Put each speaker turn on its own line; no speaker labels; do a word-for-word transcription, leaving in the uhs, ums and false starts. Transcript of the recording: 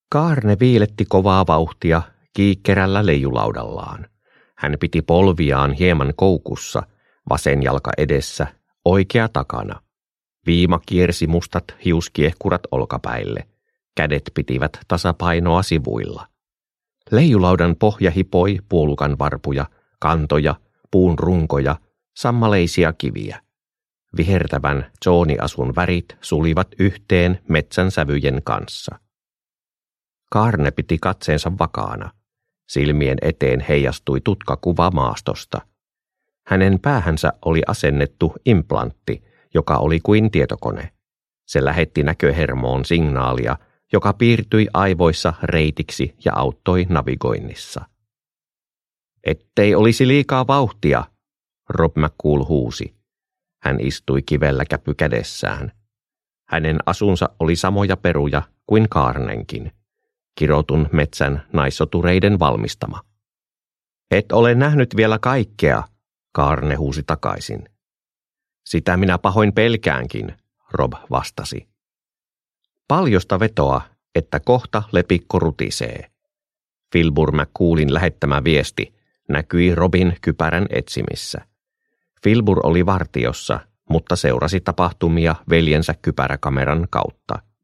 Kaarne viiletti kovaa vauhtia kiikkerällä leijulaudallaan. Hän piti polviaan hieman koukussa, vasen jalka edessä, oikea takana. Viima kiersi mustat hiuskiehkurat olkapäille. Kädet pitivät tasapainoa sivuilla. Leijulaudan pohja hipoi puolukan varpuja, kantoja, puun runkoja, sammaleisia kiviä. Vihertävän zooniasun värit sulivat yhteen metsän sävyjen kanssa. Kaarne piti katseensa vakaana. Silmien eteen heijastui tutkakuva maastosta. Hänen päähänsä oli asennettu implantti, joka oli kuin tietokone. Se lähetti näköhermoon signaalia, joka piirtyi aivoissa reitiksi ja auttoi navigoinnissa. Ettei olisi liikaa vauhtia, Rob McCool huusi. Hän istui kivellä käpy kädessään. Hänen asunsa oli samoja peruja kuin Kaarnenkin. Kirotun metsän naissotureiden valmistama. Et ole nähnyt vielä kaikkea, Kaarne huusi takaisin. Sitä minä pahoin pelkäänkin, Rob vastasi. Paljosta vetoa, että kohta lepikko rutisee. Filbur McCoolin lähettämä viesti näkyi Robin kypärän etsimissä. Filbur oli vartiossa, mutta seurasi tapahtumia veljensä kypäräkameran kautta.